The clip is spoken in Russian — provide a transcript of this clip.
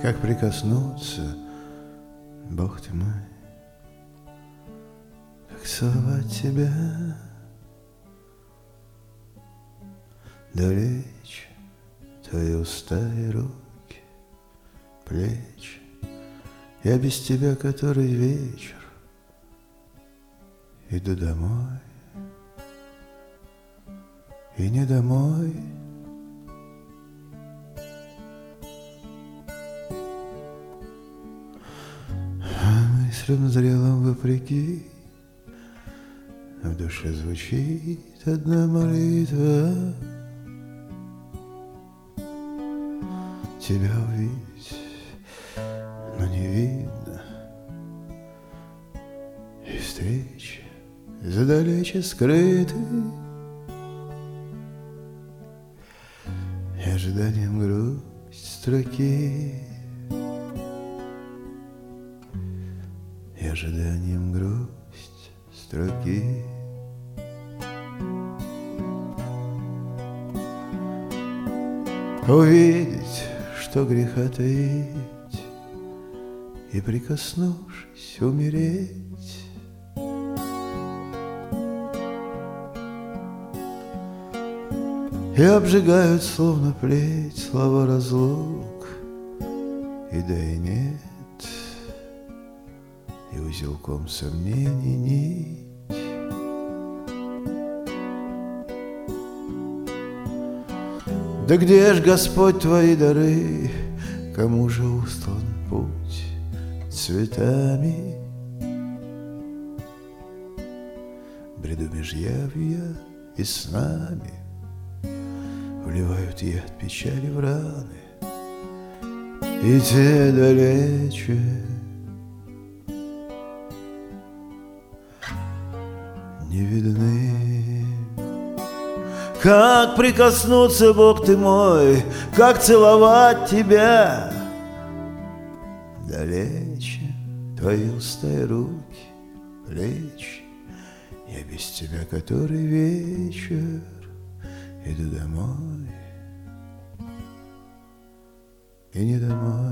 как прикоснуться, Бог ты мой, как целовать тебя, долечь твои уста и руки, плечи. Я без тебя который вечер иду домой, и не домой. Мыслям зрелым вопреки в душе звучит одна молитва: тебя увидеть, но не видно, и встречи задалече скрыты, и ожиданием грусть строки, и ожиданием грусть строки. Увидеть, что греха таить, и, прикоснувшись, умереть. И обжигают, словно плеть, слова разлук, и да и нет, и узелком сомнений нить. Да где ж, Господь, твои дары? Кому же устлан путь цветами? Бреду меж явью и снами, вливают яд печали в раны, и те далече не видны. Как прикоснуться, Бог ты мой, как целовать тебя, далече твои уста и руки, плечи. Я без тебя который вечер иду домой, и не домой.